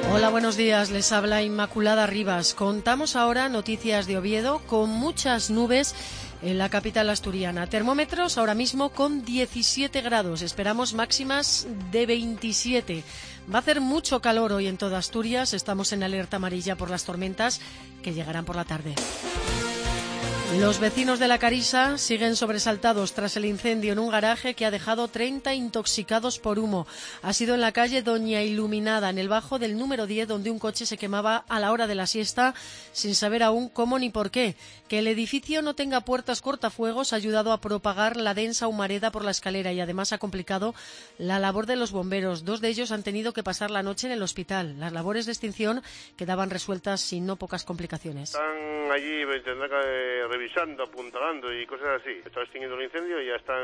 Hola, buenos días. Les habla Inmaculada Rivas. Contamos ahora noticias de Oviedo con muchas nubes en la capital asturiana. Termómetros ahora mismo con 17 grados. Esperamos máximas de 27. Va a hacer mucho calor hoy en toda Asturias. Estamos en alerta amarilla por las tormentas que llegarán por la tarde. Los vecinos de La Carisa siguen sobresaltados tras el incendio en un garaje que ha dejado 30 intoxicados por humo. Ha sido en la calle Doña Iluminada, en el bajo del número 10, donde un coche se quemaba a la hora de la siesta, sin saber aún cómo ni por qué. Que el edificio no tenga puertas cortafuegos ha ayudado a propagar la densa humareda por la escalera y además ha complicado la labor de los bomberos. 2 de ellos han tenido que pasar la noche en el hospital. Las labores de extinción quedaban resueltas sin no pocas complicaciones. Están allí revisando, apuntalando y cosas así. Está extinguiendo el incendio y ya están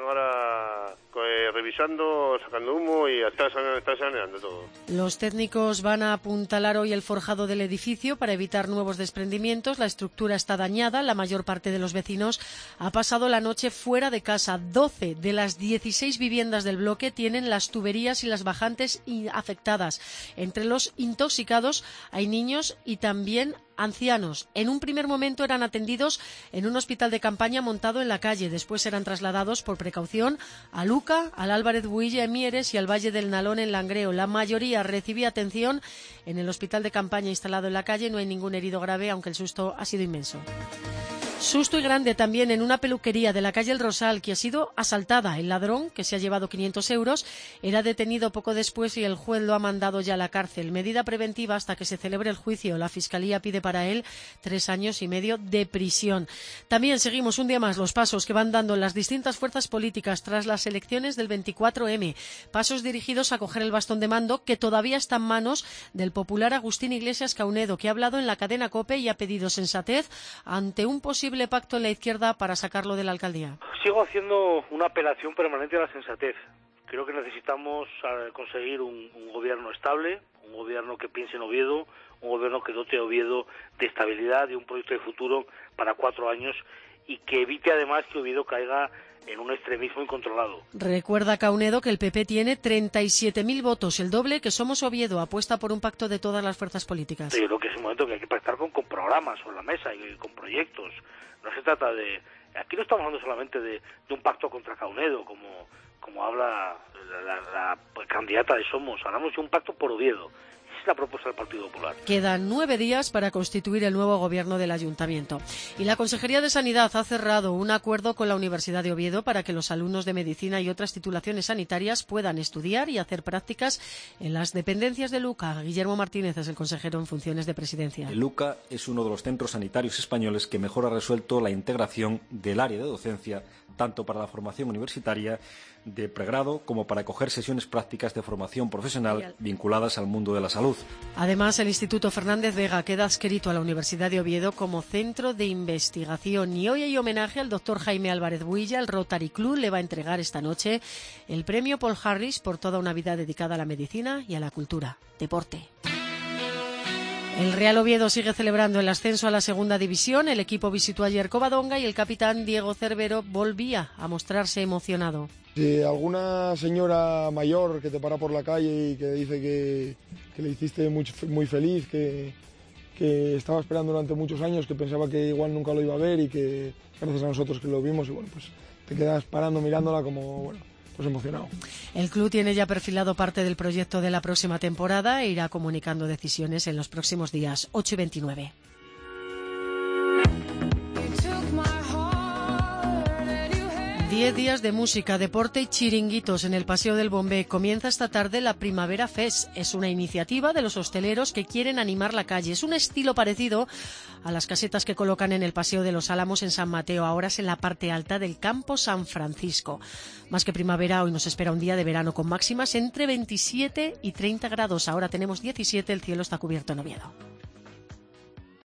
ahora revisando, sacando humo y está saneando todo. Los técnicos van a apuntalar hoy el forjado del edificio para evitar nuevos desprendimientos. La estructura está dañada. La mayor parte de los vecinos ha pasado la noche fuera de casa. 12 de las 16 viviendas del bloque tienen las tuberías y las bajantes afectadas. Entre los intoxicados hay niños y también ancianos. En un primer momento eran atendidos en un hospital de campaña montado en la calle. Después eran trasladados por precaución a Luca, al Álvarez Builla en Mieres y al Valle del Nalón en Langreo. La mayoría recibía atención en el hospital de campaña instalado en la calle. No hay ningún herido grave, aunque el susto ha sido inmenso. Susto y grande también en una peluquería de la calle El Rosal, que ha sido asaltada. El ladrón, que se ha llevado 500 euros, era detenido poco después y el juez lo ha mandado ya a la cárcel. Medida preventiva hasta que se celebre el juicio. La Fiscalía pide para él 3 años y medio de prisión. También seguimos un día más los pasos que van dando las distintas fuerzas políticas tras las elecciones del 24M. Pasos dirigidos a coger el bastón de mando que todavía está en manos del popular Agustín Iglesias Caunedo, que ha hablado en la cadena COPE y ha pedido sensatez ante un posible pacto en la izquierda para sacarlo de la alcaldía. Sigo haciendo una apelación permanente a la sensatez. Creo que necesitamos conseguir un gobierno estable, un gobierno que piense en Oviedo, un gobierno que dote a Oviedo de estabilidad, de un proyecto de futuro para 4 años y que evite además que Oviedo caiga en un extremismo incontrolado. Recuerda Caunedo que el PP tiene 37.000 votos, el doble que Somos Oviedo. Apuesta por un pacto de todas las fuerzas políticas. Yo creo que es un momento que hay que pactar con programas sobre la mesa y con proyectos. No se trata de... Aquí no estamos hablando solamente de un pacto contra Caunedo, como habla la candidata de Somos. Hablamos de un pacto por Oviedo. La propuesta del Partido Popular. Quedan 9 días para constituir el nuevo gobierno del Ayuntamiento. Y la Consejería de Sanidad ha cerrado un acuerdo con la Universidad de Oviedo para que los alumnos de medicina y otras titulaciones sanitarias puedan estudiar y hacer prácticas en las dependencias de Luca. Guillermo Martínez es el consejero en funciones de presidencia. El Luca es uno de los centros sanitarios españoles que mejor ha resuelto la integración del área de docencia, tanto para la formación universitaria de pregrado como para acoger sesiones prácticas de formación profesional vinculadas al mundo de la salud. Además, el Instituto Fernández Vega queda adscrito a la Universidad de Oviedo como centro de investigación y hoy hay homenaje al doctor Jaime Álvarez Builla. El Rotary Club le va a entregar esta noche el premio Paul Harris por toda una vida dedicada a la medicina y a la cultura. Deporte. El Real Oviedo sigue celebrando el ascenso a la segunda división. El equipo visitó ayer Covadonga y el capitán Diego Cervero volvía a mostrarse emocionado. Si alguna señora mayor que te para por la calle y que dice que le hiciste muy feliz, que estaba esperando durante muchos años, que pensaba que igual nunca lo iba a ver y que gracias a nosotros que lo vimos y bueno, pues te quedas parando mirándola como, bueno, pues emocionado. El club tiene ya perfilado parte del proyecto de la próxima temporada e irá comunicando decisiones en los próximos días 8 y 29. Diez días de música, deporte y chiringuitos en el Paseo del Bombé. Comienza esta tarde la Primavera Fest. Es una iniciativa de los hosteleros que quieren animar la calle. Es un estilo parecido a las casetas que colocan en el Paseo de los Álamos en San Mateo. Ahora es en la parte alta del Campo San Francisco. Más que primavera, hoy nos espera un día de verano con máximas entre 27 y 30 grados. Ahora tenemos 17, el cielo está cubierto en Oviedo.